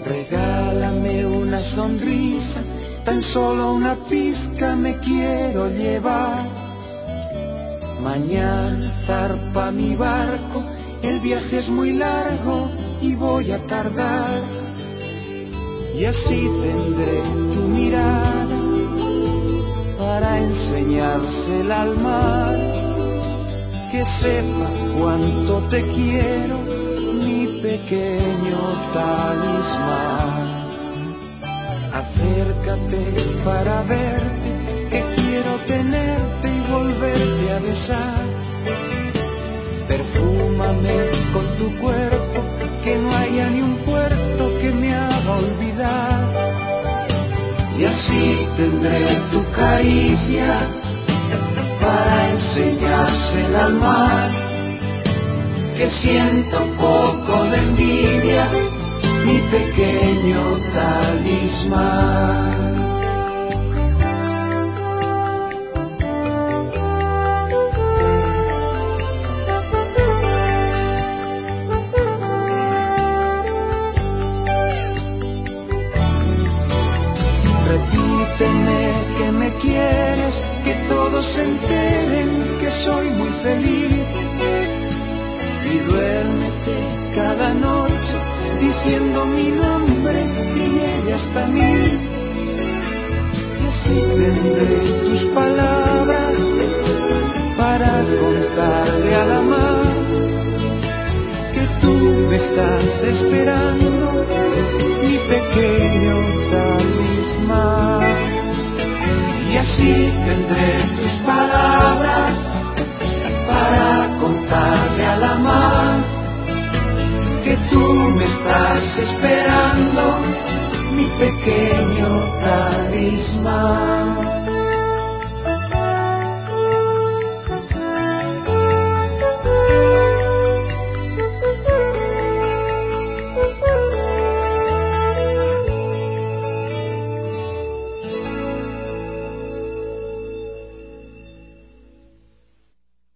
Regálame una sonrisa, tan solo una pizca me quiero llevar. Mañana zarpa mi barco, el viaje es muy largo y voy a tardar. Y así tendré tu mirada para enseñársela al mar, que sepa cuánto te quiero, mi pequeño talismán. Acércate para verte, que quiero tenerte y volverte a besar. Perfúmame con tu cuerpo, que no haya ni un puerto que me haga olvidar. Y así tendré tu caricia para enseñársela al mar, que sienta un poco de envidia, mi pequeño talismán. Repíteme que me quieres, que todos se enteren que soy muy feliz. Y duérmete cada noche diciendo mi nombre y ella hasta mí. Y así tendré tus palabras para contarle a la mar que tú me estás esperando, mi pequeño talismán. Y así tendré tus palabras para contarle a la mar que tú me estás esperando, mi pequeño